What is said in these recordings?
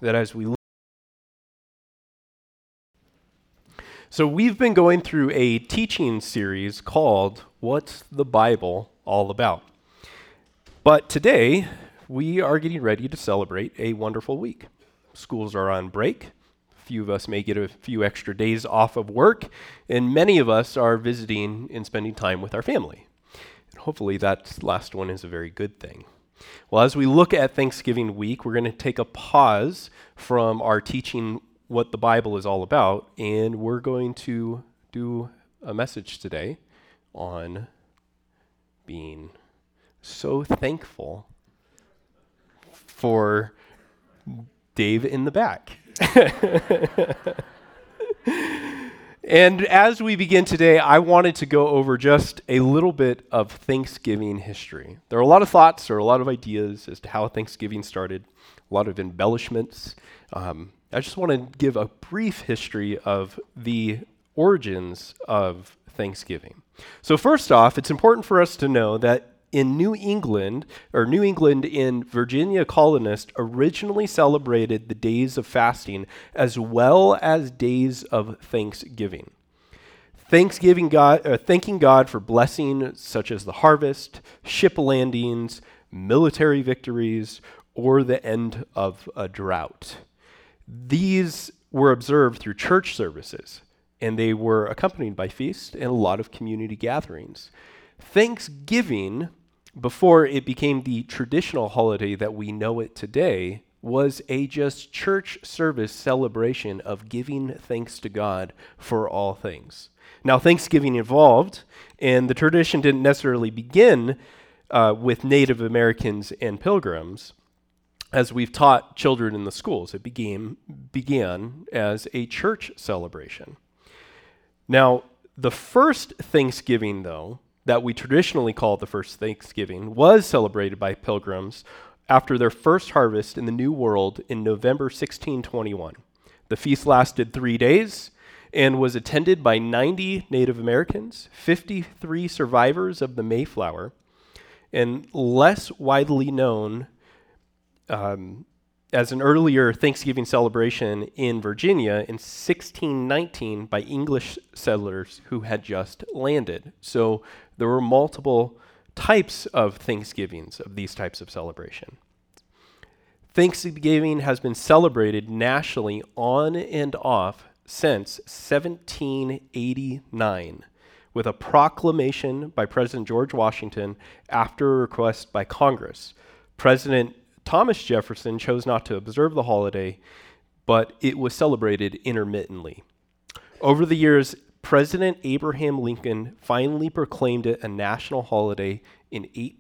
that as we So we've been going through a teaching series called What's the Bible All About? But today, we are getting ready to celebrate a wonderful week. Schools are on break. A few of us may get a few extra days off of work, and many of us are visiting and spending time with our family. And hopefully that last one is a very good thing. Well, as we look at Thanksgiving week, we're going to take a pause from our teaching what the Bible is all about, and we're going to do a message today on being so thankful for Dave in the back. And as we begin today, I wanted to go over just a little bit of Thanksgiving history. There are a lot of thoughts, there are a lot of ideas as to how Thanksgiving started, a lot of embellishments. I just want to give a brief history of the origins of Thanksgiving. So first off, it's important for us to know that in New England in Virginia colonists originally celebrated the days of fasting as well as days of Thanksgiving. Thanking God for blessing such as the harvest, ship landings, military victories, or the end of a drought. These were observed through church services, and they were accompanied by feasts and a lot of community gatherings. Thanksgiving, before it became the traditional holiday that we know it today, was a just church service celebration of giving thanks to God for all things. Now, Thanksgiving evolved, and the tradition didn't necessarily begin with Native Americans and Pilgrims. As we've taught children in the schools, it began as a church celebration. Now, the first Thanksgiving, though, that we traditionally call the first Thanksgiving, was celebrated by Pilgrims after their first harvest in the New World in November 1621. The feast lasted 3 days and was attended by 90 Native Americans, 53 survivors of the Mayflower, and less widely known as an earlier Thanksgiving celebration in Virginia in 1619 by English settlers who had just landed. So there were multiple types of Thanksgivings of these types of celebration. Thanksgiving has been celebrated nationally on and off since 1789 with a proclamation by President George Washington after a request by Congress. President Thomas Jefferson chose not to observe the holiday, but it was celebrated intermittently. Over the years, President Abraham Lincoln finally proclaimed it a national holiday in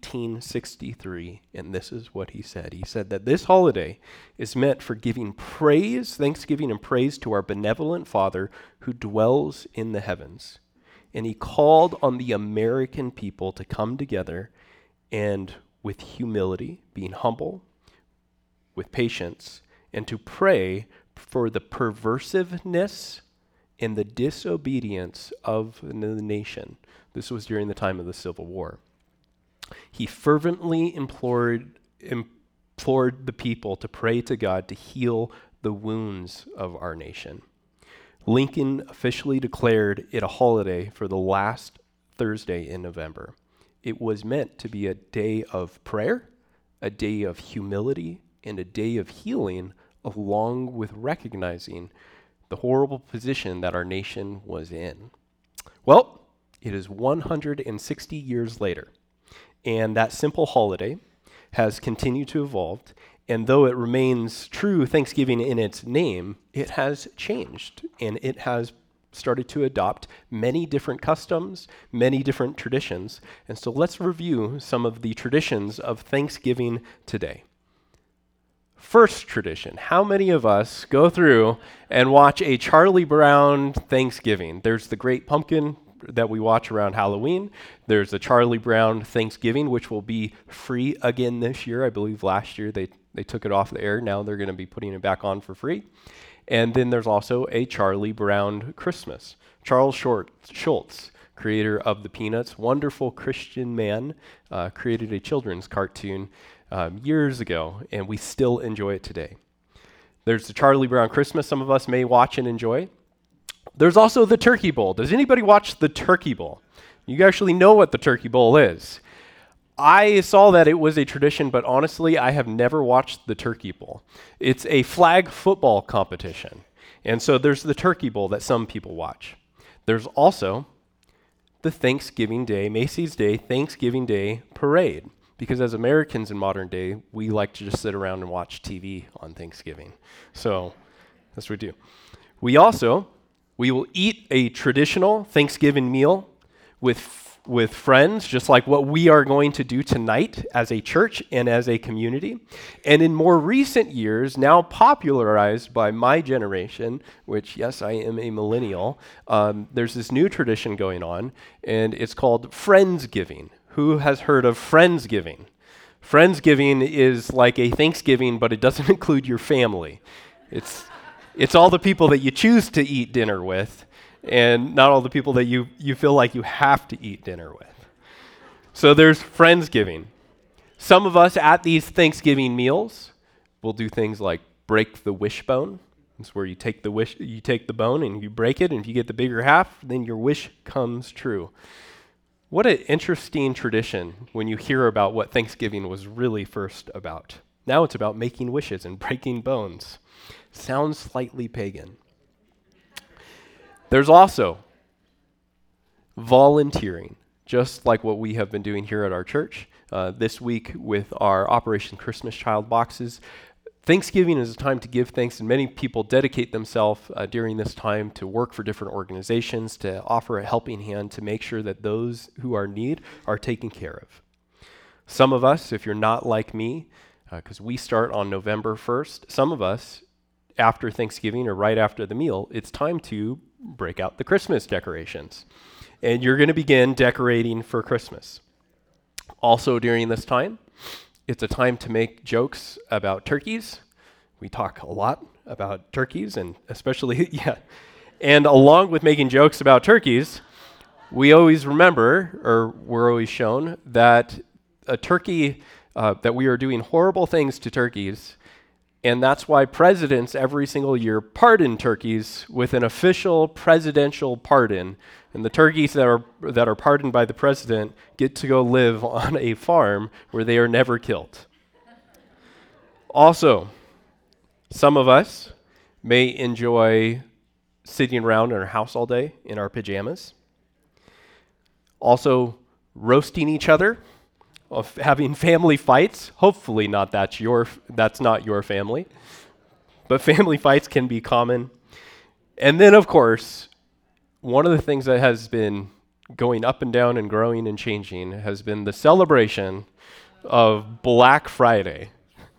1863, and this is what he said. He said that this holiday is meant for giving praise, thanksgiving and praise to our benevolent Father who dwells in the heavens. And he called on the American people to come together and with humility, being humble, with patience, and to pray for the perversiveness and the disobedience of the nation. This was during the time of the Civil War. He fervently implored the people to pray to God to heal the wounds of our nation. Lincoln officially declared it a holiday for the last Thursday in November. It was meant to be a day of prayer, a day of humility, and a day of healing, along with recognizing the horrible position that our nation was in. Well, it is 160 years later, and that simple holiday has continued to evolve, and though it remains true Thanksgiving in its name, it has changed, and it has started to adopt many different customs, many different traditions. And so let's review some of the traditions of Thanksgiving today. First tradition, how many of us go through and watch a Charlie Brown Thanksgiving? There's the Great Pumpkin that we watch around Halloween. There's the Charlie Brown Thanksgiving, which will be free again this year. I believe last year they took it off the air. Now they're going to be putting it back on for free. And then there's also a Charlie Brown Christmas. Charles Schulz, creator of the Peanuts, wonderful Christian man, created a children's cartoon years ago, and we still enjoy it today. There's the Charlie Brown Christmas some of us may watch and enjoy. There's also the Turkey Bowl. Does anybody watch the Turkey Bowl? You actually know what the Turkey Bowl is. I saw that it was a tradition, but honestly, I have never watched the Turkey Bowl. It's a flag football competition. And so there's the Turkey Bowl that some people watch. There's also the Thanksgiving Day, Macy's Day Thanksgiving Day Parade. Because as Americans in modern day, we like to just sit around and watch TV on Thanksgiving. So that's what we do. We will eat a traditional Thanksgiving meal with friends, just like what we are going to do tonight as a church and as a community. And in more recent years, now popularized by my generation, which, yes, I am a millennial, there's this new tradition going on, and it's called Friendsgiving. Who has heard of Friendsgiving? Friendsgiving is like a Thanksgiving, but it doesn't include your family. It's all the people that you choose to eat dinner with, and not all the people that you feel like you have to eat dinner with. So there's Friendsgiving. Some of us at these Thanksgiving meals will do things like break the wishbone. It's where you take the bone and you break it, and if you get the bigger half, then your wish comes true. What an interesting tradition when you hear about what Thanksgiving was really first about. Now it's about making wishes and breaking bones. Sounds slightly pagan. There's also volunteering, just like what we have been doing here at our church. This week with our Operation Christmas Child boxes. Thanksgiving is a time to give thanks, and many people dedicate themselves during this time to work for different organizations, to offer a helping hand to make sure that those who are in need are taken care of. Some of us, if you're not like me, because we start on November 1st, some of us, after Thanksgiving or right after the meal, it's time to break out the Christmas decorations. And you're going to begin decorating for Christmas. Also during this time, it's a time to make jokes about turkeys. We talk a lot about turkeys, and especially, And along with making jokes about turkeys, we always remember, or we're always shown, that a turkey, that we are doing horrible things to turkeys, and that's why presidents every single year pardon turkeys with an official presidential pardon. And the turkeys that are pardoned by the president get to go live on a farm where they are never killed. Also, some of us may enjoy sitting around in our house all day in our pajamas. Also, roasting each other, of having family fights. Hopefully that's not your family. But family fights can be common. And then, of course, one of the things that has been going up and down and growing and changing has been the celebration of Black Friday.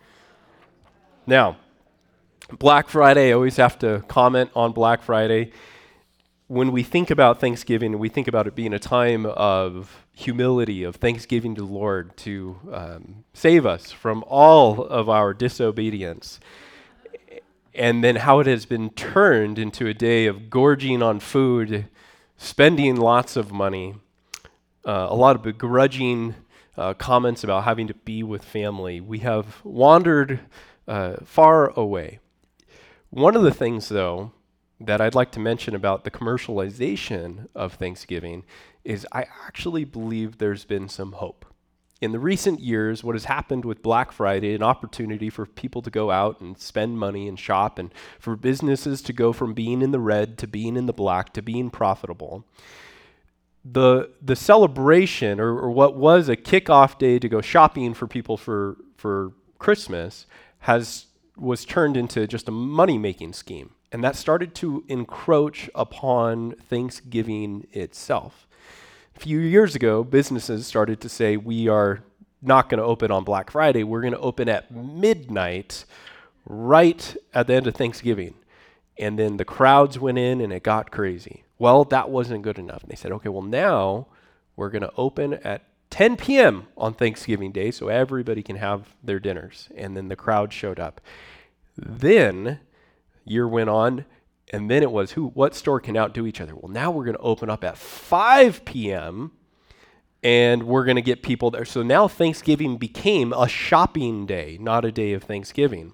Now, Black Friday, I always have to comment on Black Friday. When we think about Thanksgiving, we think about it being a time of humility, of thanksgiving to the Lord to save us from all of our disobedience. And then how it has been turned into a day of gorging on food, spending lots of money, a lot of begrudging comments about having to be with family. We have wandered far away. One of the things, though, that I'd like to mention about the commercialization of Thanksgiving is I actually believe there's been some hope. In the recent years, what has happened with Black Friday, an opportunity for people to go out and spend money and shop, and for businesses to go from being in the red to being in the black to being profitable. The celebration, or what was a kickoff day to go shopping for people for Christmas, was turned into just a money-making scheme. And that started to encroach upon Thanksgiving itself. A few years ago, businesses started to say, we are not going to open on Black Friday. We're going to open at midnight, right at the end of Thanksgiving. And then the crowds went in and it got crazy. Well, that wasn't good enough. And they said, okay, well now we're going to open at 10 p.m. on Thanksgiving Day so everybody can have their dinners. And then the crowd showed up. Then year went on, and then it was what store can outdo each other? Well, now we're going to open up at 5 p.m. and we're going to get people there. So now Thanksgiving became a shopping day, not a day of Thanksgiving.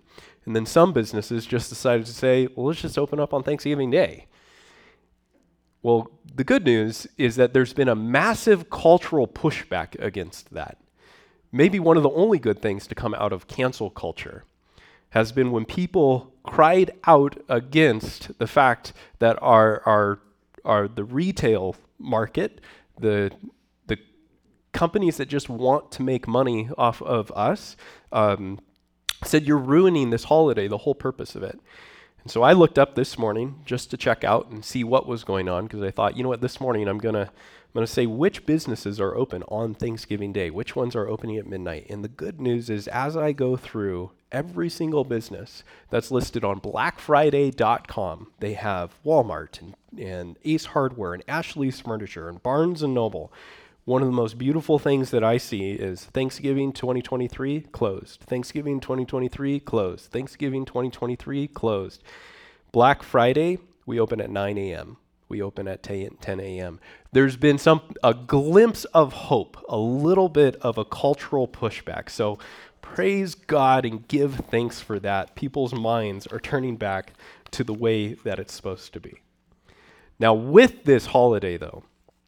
And then some businesses just decided to say, well, let's just open up on Thanksgiving Day. Well, the good news is that there's been a massive cultural pushback against that. Maybe one of the only good things to come out of cancel culture has been when people cried out against the fact that our the retail market, the companies that just want to make money off of us, said you're ruining this holiday, the whole purpose of it. And so I looked up this morning just to check out and see what was going on, because I thought, you know what, this morning I'm gonna say which businesses are open on Thanksgiving Day, which ones are opening at midnight. And the good news is, as I go through every single business that's listed on blackfriday.com, they have Walmart and Ace Hardware and Ashley's Furniture and Barnes & Noble. One of the most beautiful things that I see is Thanksgiving 2023 closed. Thanksgiving 2023 closed. Thanksgiving 2023 closed. Black Friday, we open at 9 a.m. We open at 10 a.m. There's been a glimpse of hope, a little bit of a cultural pushback. So praise God and give thanks for that. People's minds are turning back to the way that it's supposed to be. Now, with this holiday, though,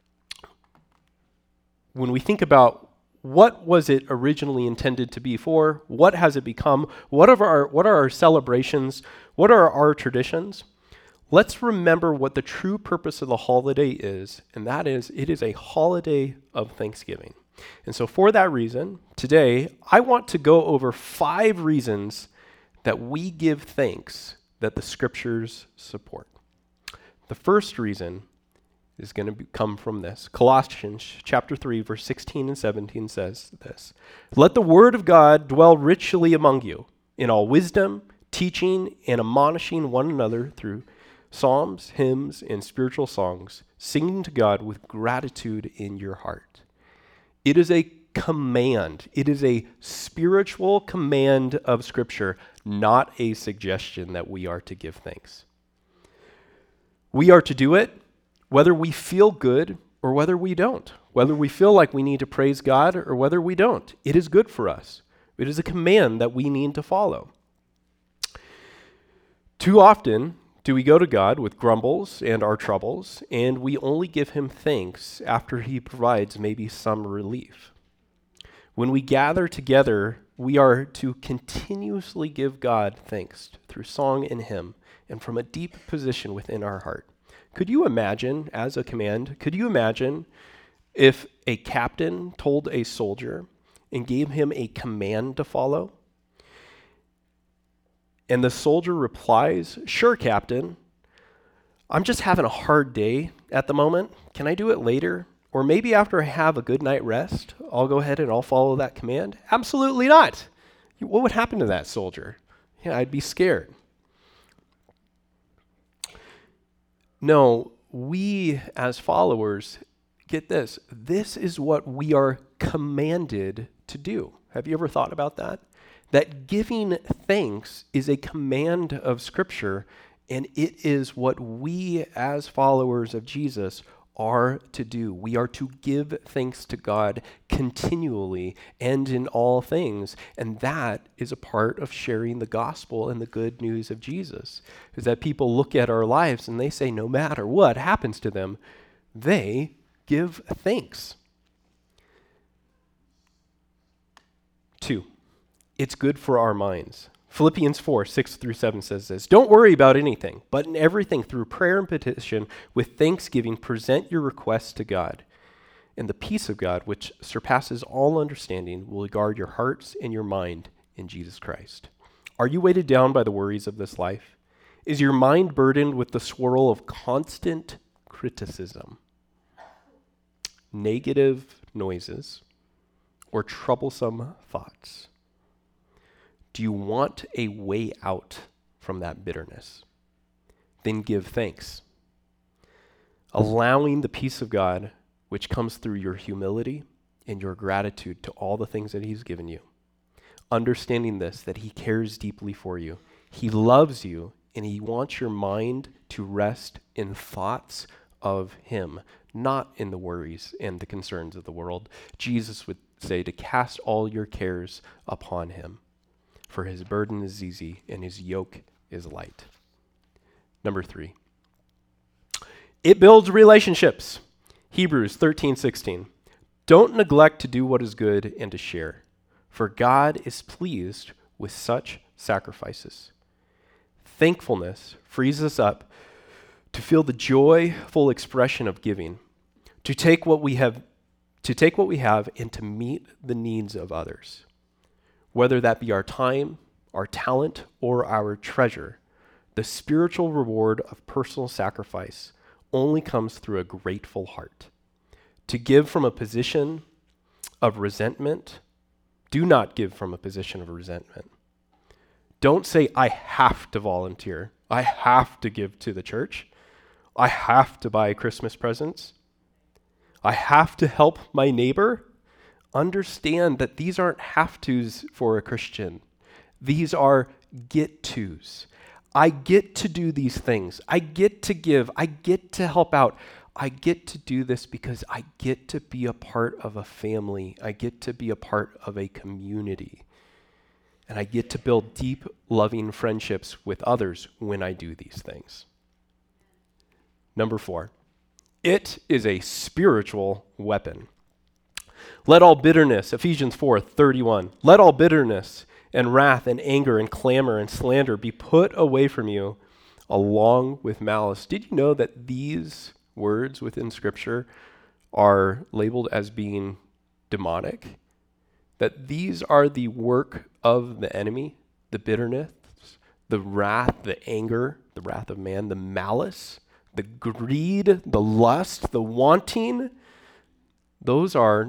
when we think about what was it originally intended to be for, what has it become, what are our celebrations, what are our traditions, let's remember what the true purpose of the holiday is, and that is, it is a holiday of Thanksgiving. And so for that reason, today, I want to go over 5 reasons that we give thanks that the scriptures support. The first reason is going to come from this. Colossians chapter 3, verse 16 and 17 says this: "Let the word of God dwell richly among you, in all wisdom, teaching and admonishing one another through psalms, hymns, and spiritual songs, singing to God with gratitude in your heart." It is a command. It is a spiritual command of Scripture, not a suggestion that we are to give thanks. We are to do it whether we feel good or whether we don't, whether we feel like we need to praise God or whether we don't. It is good for us. It is a command that we need to follow. Too often do we go to God with grumbles and our troubles, and we only give him thanks after he provides maybe some relief. When we gather together, we are to continuously give God thanks through song and hymn and from a deep position within our heart. Could you imagine, as a command, could you imagine if a captain told a soldier and gave him a command to follow? And the soldier replies, "Sure, Captain. I'm just having a hard day at the moment. Can I do it later? Or maybe after I have a good night rest, I'll go ahead and I'll follow that command." Absolutely not. What would happen to that soldier? Yeah, I'd be scared. No, we as followers, get this, this is what we are commanded to do. Have you ever thought about that? That giving thanks is a command of Scripture, and it is what we as followers of Jesus are to do. We are to give thanks to God continually and in all things. And that is a part of sharing the gospel and the good news of Jesus, is that people look at our lives and they say, no matter what happens to them, they give thanks. 2, it's good for our minds. Philippians 4, 6-7 says this: "Don't worry about anything, but in everything through prayer and petition with thanksgiving present your requests to God. And the peace of God, which surpasses all understanding, will guard your hearts and your mind in Jesus Christ." Are you weighted down by the worries of this life? Is your mind burdened with the swirl of constant criticism, negative noises, or troublesome thoughts? Do you want a way out from that bitterness? Then give thanks. Allowing the peace of God, which comes through your humility and your gratitude to all the things that he's given you. Understanding this, that he cares deeply for you. He loves you, and he wants your mind to rest in thoughts of him, not in the worries and the concerns of the world. Jesus would say to cast all your cares upon him. for his burden is easy and his yoke is light. Number 3, it builds relationships. Hebrews 13:16. Don't neglect to do what is good and to share, for God is pleased with such sacrifices. Thankfulness frees us up to feel the joyful expression of giving, to take what we have and to meet the needs of others. Whether that be our time, our talent, or our treasure, the spiritual reward of personal sacrifice only comes through a grateful heart. To give from a position of resentment, do not give from a position of resentment. Don't say, I have to volunteer. I have to give to the church. I have to buy Christmas presents. I have to help my neighbor. Understand that these aren't have-tos for a Christian. These are get-tos. I get to do these things. I get to give. I get to help out. I get to do this because I get to be a part of a family. I get to be a part of a community. And I get to build deep, loving friendships with others when I do these things. Number 4, it is a spiritual weapon. Let all bitterness, Ephesians 4:31, let all bitterness and wrath and anger and clamor and slander be put away from you along with malice. Did you know that these words within Scripture are labeled as being demonic? That these are the work of the enemy, the bitterness, the wrath, the anger, the wrath of man, the malice, the greed, the lust, the wanting. Those are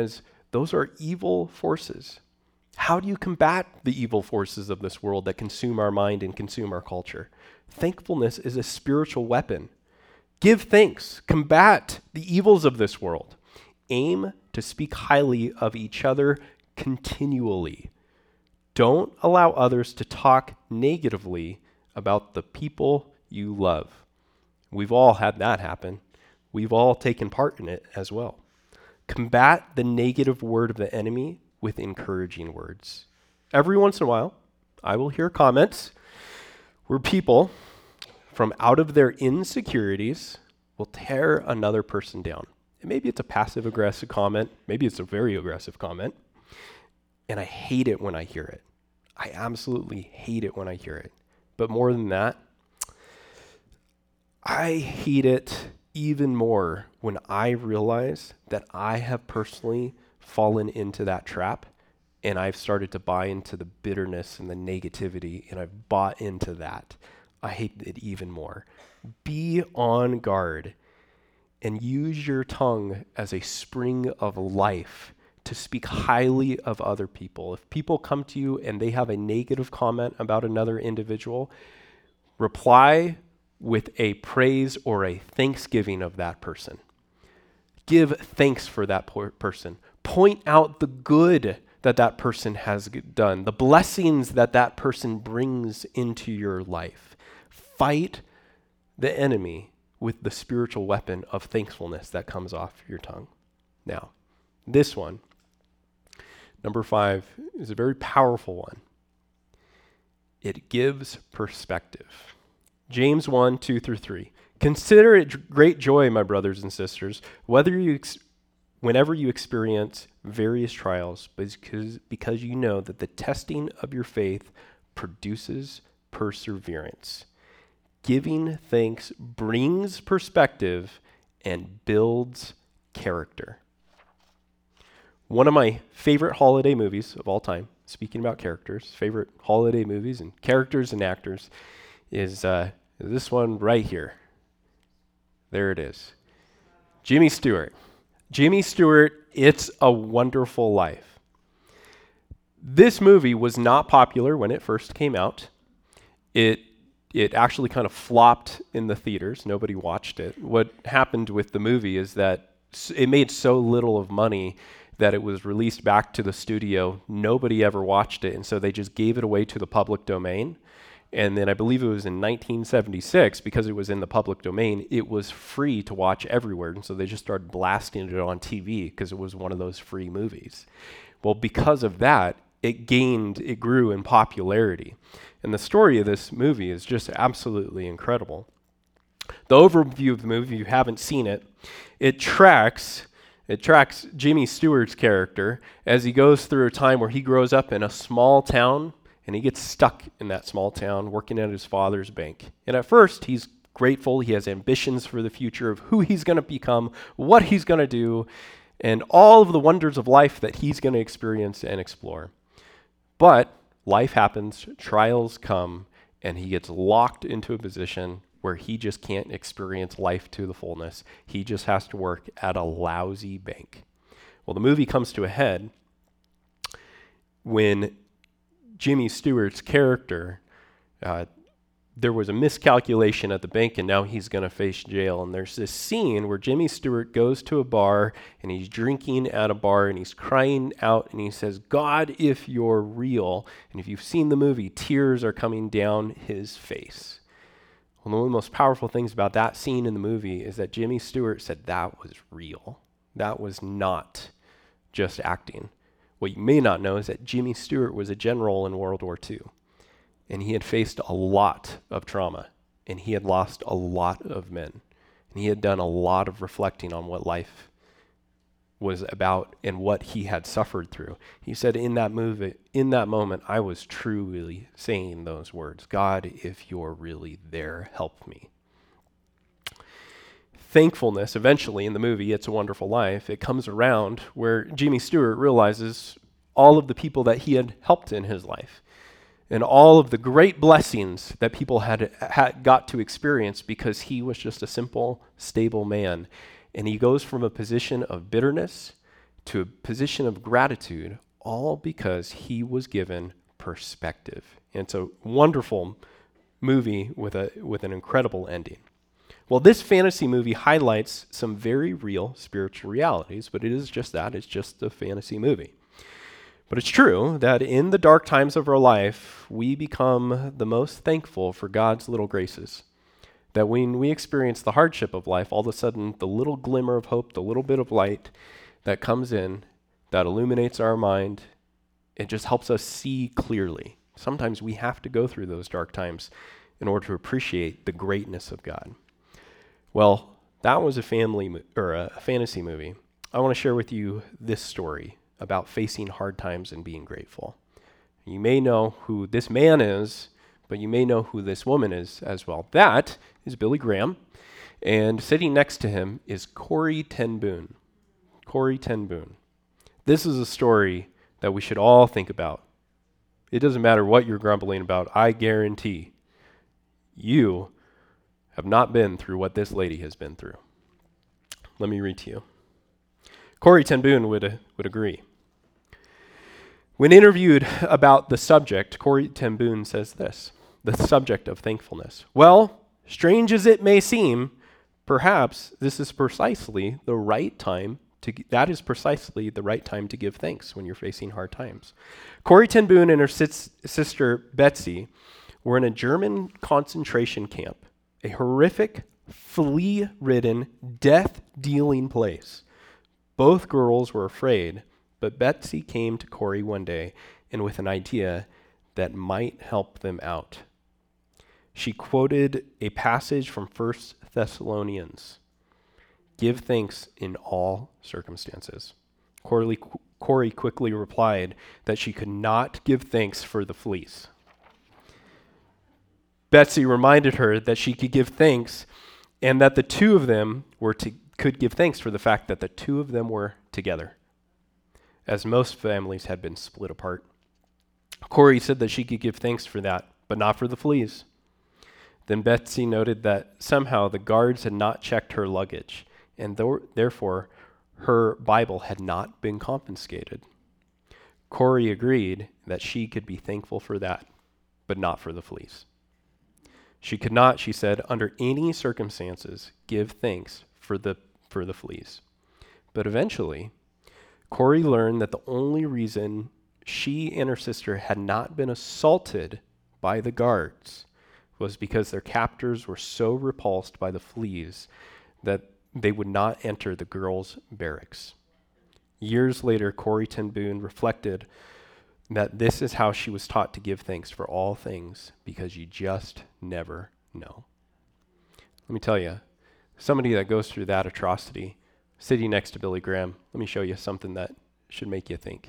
evil forces. How do you combat the evil forces of this world that consume our mind and consume our culture? Thankfulness is a spiritual weapon. Give thanks. Combat the evils of this world. Aim to speak highly of each other continually. Don't allow others to talk negatively about the people you love. We've all had that happen. We've all taken part in it as well. Combat the negative word of the enemy with encouraging words. Every once in a while, I will hear comments where people, from out of their insecurities, will tear another person down. And maybe it's a passive-aggressive comment. Maybe it's a very aggressive comment. And I hate it when I hear it. I absolutely hate it when I hear it. But more than that, I hate it even more when I realize that I have personally fallen into that trap and I've started to buy into the bitterness and the negativity and I've bought into that. I hate it even more. Be on guard and use your tongue as a spring of life to speak highly of other people. If people come to you and they have a negative comment about another individual, reply with a praise or a thanksgiving of that person. Give thanks for that person. Point out the good that that person has done, the blessings that that person brings into your life. Fight the enemy with the spiritual weapon of thankfulness that comes off your tongue. Now, this one, number 5, is a very powerful one. It gives perspective. James 1:2-3. Consider it great joy, my brothers and sisters, whenever you experience various trials, because you know that the testing of your faith produces perseverance. Giving thanks brings perspective and builds character. One of my favorite holiday movies of all time, speaking about characters, favorite holiday movies and characters and actors, is this one right here. There it is. Jimmy Stewart. Jimmy Stewart, It's a Wonderful Life. This movie was not popular when it first came out. It actually kind of flopped in the theaters. Nobody watched it. What happened with the movie is that it made so little of money that it was released back to the studio. Nobody ever watched it, and so they just gave it away to the public domain. And then I believe it was in 1976, because it was in the public domain, it was free to watch everywhere. And so they just started blasting it on TV because it was one of those free movies. Well, because of that, it grew in popularity. And the story of this movie is just absolutely incredible. The overview of the movie, if you haven't seen it, it tracks Jimmy Stewart's character as he goes through a time where he grows up in a small town and he gets stuck in that small town working at his father's bank. And at first, he's grateful. He has ambitions for the future of who he's going to become, what he's going to do, and all of the wonders of life that he's going to experience and explore. But life happens, trials come, and he gets locked into a position where he just can't experience life to the fullness. He just has to work at a lousy bank. Well, the movie comes to a head when Jimmy Stewart's character, there was a miscalculation at the bank, and now he's going to face jail. And there's this scene where Jimmy Stewart goes to a bar, and he's drinking at a bar, and he's crying out, and he says, "God, if you're real." And if you've seen the movie, tears are coming down his face. One of the most powerful things about that scene in the movie is that Jimmy Stewart said that was real. That was not just acting. What you may not know is that Jimmy Stewart was a general in World War II, and he had faced a lot of trauma, and he had lost a lot of men, and he had done a lot of reflecting on what life was about and what he had suffered through. He said in that moment, I was truly saying those words, "God, if you're really there, help me." Thankfulness, eventually in the movie, It's a Wonderful Life, it comes around where Jimmy Stewart realizes all of the people that he had helped in his life and all of the great blessings that people had got to experience because he was just a simple, stable man. And he goes from a position of bitterness to a position of gratitude, all because he was given perspective. And it's a wonderful movie with an incredible ending. Well, this fantasy movie highlights some very real spiritual realities, but it is just that. It's just a fantasy movie. But it's true that in the dark times of our life, we become the most thankful for God's little graces. That when we experience the hardship of life, all of a sudden the little glimmer of hope, the little bit of light that comes in, that illuminates our mind, it just helps us see clearly. Sometimes we have to go through those dark times in order to appreciate the greatness of God. Well, that was a fantasy movie. I want to share with you this story about facing hard times and being grateful. You may know who this man is, but you may know who this woman is as well. That is Billy Graham, and sitting next to him is Corrie ten Boom. Corrie ten Boom. This is a story that we should all think about. It doesn't matter what you're grumbling about. I guarantee you have not been through what this lady has been through. Let me read to you. Corrie ten Boom would agree. When interviewed about the subject, Corrie ten Boom says this, the subject of thankfulness. "Well, strange as it may seem, perhaps this is precisely the right time to give thanks when you're facing hard times." Corrie ten Boom and her sister Betsy were in a German concentration camp, a horrific, flea-ridden, death-dealing place. Both girls were afraid, but Betsy came to Corrie one day and with an idea that might help them out. She quoted a passage from 1 Thessalonians, "Give thanks in all circumstances." Corrie quickly replied that she could not give thanks for the fleas. Betsy reminded her that she could give thanks and that the two of them could give thanks for the fact that the two of them were together, as most families had been split apart. Corrie said that she could give thanks for that, but not for the fleas. Then Betsy noted that somehow the guards had not checked her luggage, and therefore her Bible had not been confiscated. Corrie agreed that she could be thankful for that, but not for the fleas. She could not, she said, under any circumstances, give thanks for the fleas. But eventually, Corrie learned that the only reason she and her sister had not been assaulted by the guards was because their captors were so repulsed by the fleas that they would not enter the girls' barracks. Years later, Corrie ten Boom reflected that this is how she was taught to give thanks for all things, because you just never know. Let me tell you, somebody that goes through that atrocity, sitting next to Billy Graham, let me show you something that should make you think.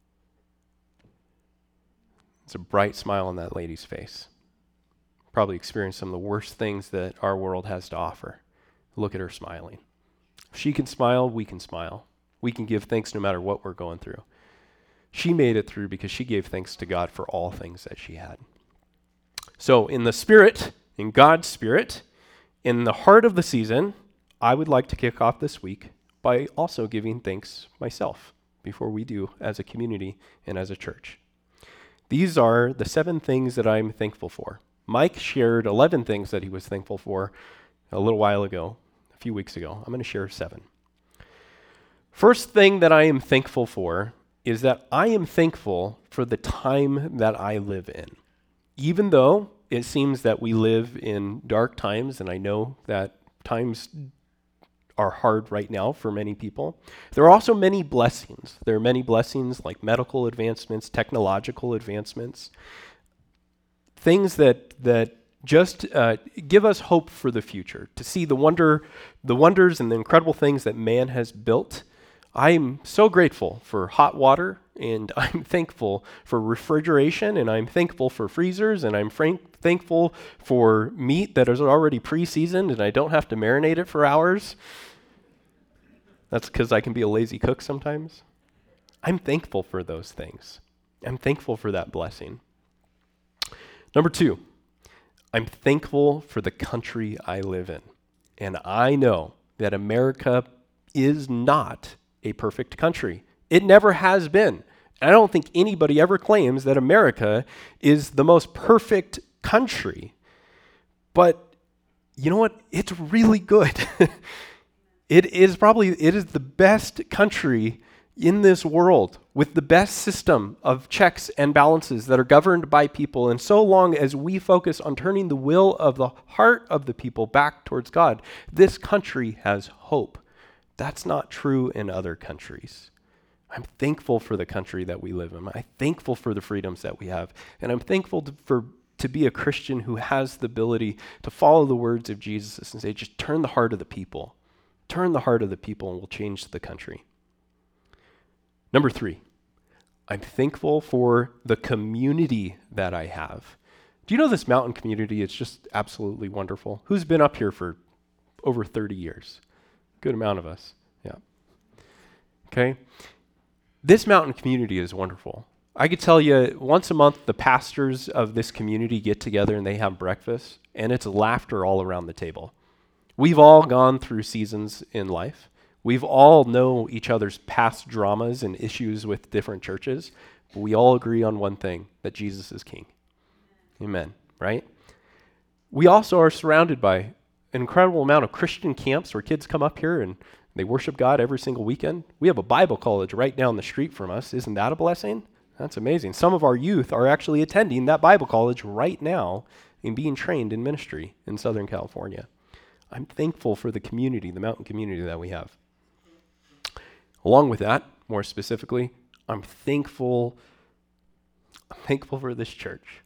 It's a bright smile on that lady's face. Probably experienced some of the worst things that our world has to offer. Look at her smiling. If she can smile, we can smile. We can give thanks no matter what we're going through. She made it through because she gave thanks to God for all things that she had. So in the Spirit, in God's Spirit, in the heart of the season, I would like to kick off this week by also giving thanks myself before we do as a community and as a church. These are the 7 things that I'm thankful for. Mike shared 11 things that he was thankful for a little while ago, a few weeks ago. I'm going to share 7. First thing that I am thankful for is that I am thankful for the time that I live in. Even though it seems that we live in dark times, and I know that times are hard right now for many people, there are also many blessings. There are many blessings like medical advancements, technological advancements, things that just give us hope for the future, to see the wonders and the incredible things that man has built. I'm so grateful for hot water, and I'm thankful for refrigeration, and I'm thankful for freezers, and I'm thankful for meat that is already pre-seasoned and I don't have to marinate it for hours. That's because I can be a lazy cook sometimes. I'm thankful for those things. I'm thankful for that blessing. Number 2, I'm thankful for the country I live in. And I know that America is not a perfect country. It never has been. And I don't think anybody ever claims that America is the most perfect country. But you know what? It's really good. It is the best country in this world with the best system of checks and balances that are governed by people. And so long as we focus on turning the will of the heart of the people back towards God, this country has hope. That's not true in other countries. I'm thankful for the country that we live in. I'm thankful for the freedoms that we have. And I'm thankful to be a Christian who has the ability to follow the words of Jesus and say, just turn the heart of the people. Turn the heart of the people and we'll change the country. Number 3, I'm thankful for the community that I have. Do you know this mountain community is just absolutely wonderful? Who's been up here for over 30 years? Good amount of us, yeah. Okay. This mountain community is wonderful. I could tell you once a month, the pastors of this community get together and they have breakfast, and it's laughter all around the table. We've all gone through seasons in life. We've all know each other's past dramas and issues with different churches, but we all agree on one thing, that Jesus is King. Amen, right? We also are surrounded by an incredible amount of Christian camps where kids come up here and they worship God every single weekend. We have a Bible college right down the street from us. Isn't that a blessing? That's amazing. Some of our youth are actually attending that Bible college right now and being trained in ministry in Southern California. I'm thankful for the community, the mountain community that we have. Along with that, more specifically, I'm thankful for this church.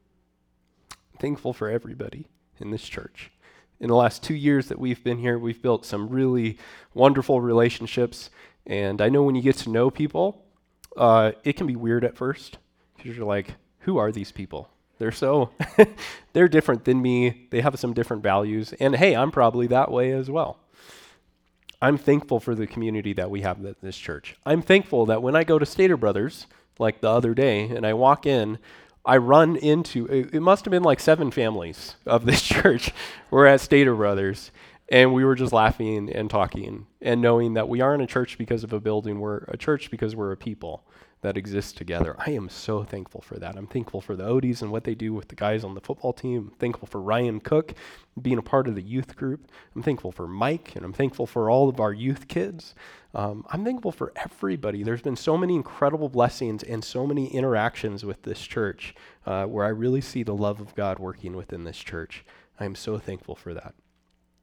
I'm thankful for everybody in this church. In the last 2 years that we've been here, we've built some really wonderful relationships. And I know when you get to know people, it can be weird at first because you're like, who are these people? They're different than me. They have some different values. And hey, I'm probably that way as well. I'm thankful for the community that we have at this church. I'm thankful that when I go to Stater Brothers, like the other day, and I walk in, I run into, it must have been like 7 families of this church were at Stater Brothers, and we were just laughing and talking and knowing that we aren't a church because of a building, we're a church because we're a people that exist together. I am so thankful for that. I'm thankful for the Odies and what they do with the guys on the football team. I'm thankful for Ryan Cook being a part of the youth group. I'm thankful for Mike, and I'm thankful for all of our youth kids. I'm thankful for everybody. There's been so many incredible blessings and so many interactions with this church where I really see the love of God working within this church. I am so thankful for that.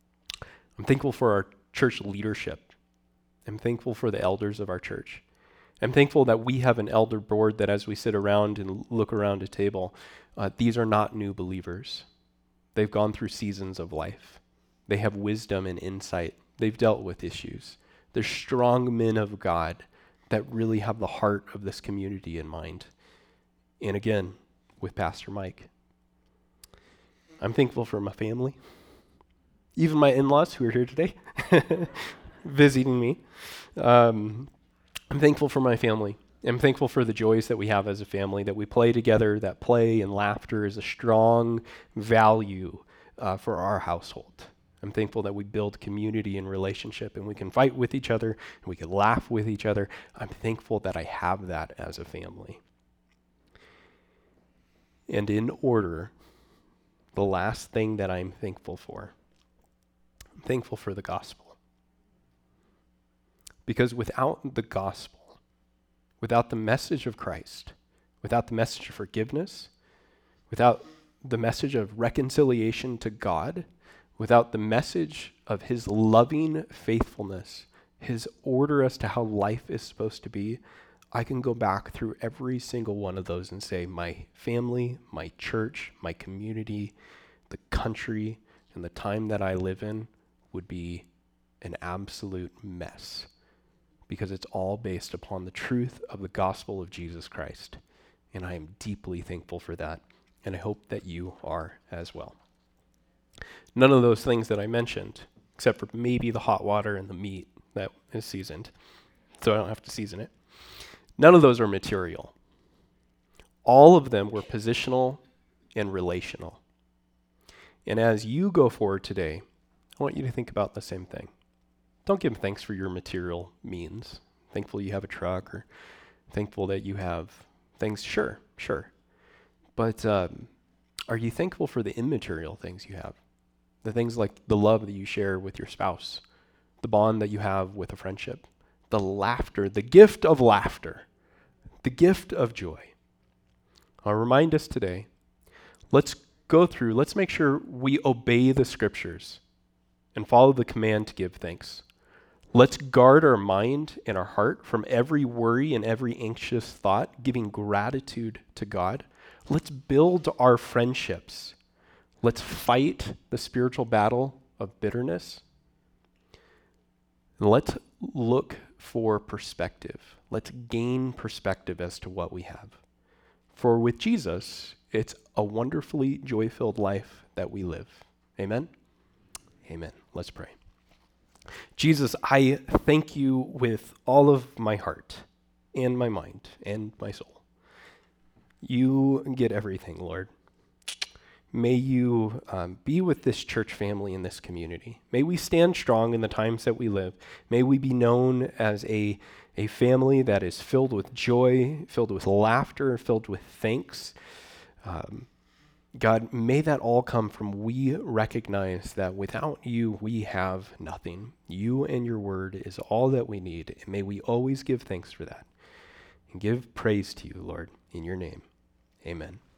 I'm thankful for our church leadership. I'm thankful for the elders of our church. I'm thankful that we have an elder board that as we sit around and look around a table, these are not new believers. They've gone through seasons of life. They have wisdom and insight. They've dealt with issues. They're strong men of God that really have the heart of this community in mind. And again, with Pastor Mike. I'm thankful for my family, even my in-laws who are here today, visiting me. I'm thankful for my family. I'm thankful for the joys that we have as a family, that we play together, that play and laughter is a strong value for our household. I'm thankful that we build community and relationship and we can fight with each other and we can laugh with each other. I'm thankful that I have that as a family. And in order, the last thing that I'm thankful for, I'm thankful for the gospel. Because without the gospel, without the message of Christ, without the message of forgiveness, without the message of reconciliation to God, without the message of his loving faithfulness, his order as to how life is supposed to be, I can go back through every single one of those and say my family, my church, my community, the country, and the time that I live in would be an absolute mess because it's all based upon the truth of the gospel of Jesus Christ. And I am deeply thankful for that, and I hope that you are as well. None of those things that I mentioned, except for maybe the hot water and the meat that is seasoned, so I don't have to season it. None of those are material. All of them were positional and relational. And as you go forward today, I want you to think about the same thing. Don't give thanks for your material means. Thankful you have a truck, or thankful that you have things. Sure. But are you thankful for the immaterial things you have? The things like the love that you share with your spouse, the bond that you have with a friendship, the laughter, the gift of laughter, the gift of joy. I'll remind us today, let's make sure we obey the scriptures and follow the command to give thanks. Let's guard our mind and our heart from every worry and every anxious thought, giving gratitude to God. Let's build our friendships. Let's fight the spiritual battle of bitterness. And let's look for perspective. Let's gain perspective as to what we have. For with Jesus, it's a wonderfully joy-filled life that we live. Amen? Amen. Let's pray. Jesus, I thank you with all of my heart and my mind and my soul. You get everything, Lord. May you be with this church family in this community. May we stand strong in the times that we live. May we be known as a family that is filled with joy, filled with laughter, filled with thanks. God, may that all come from we recognize that without you, we have nothing. You and your word is all that we need. And may we always give thanks for that and give praise to you, Lord, in your name. Amen.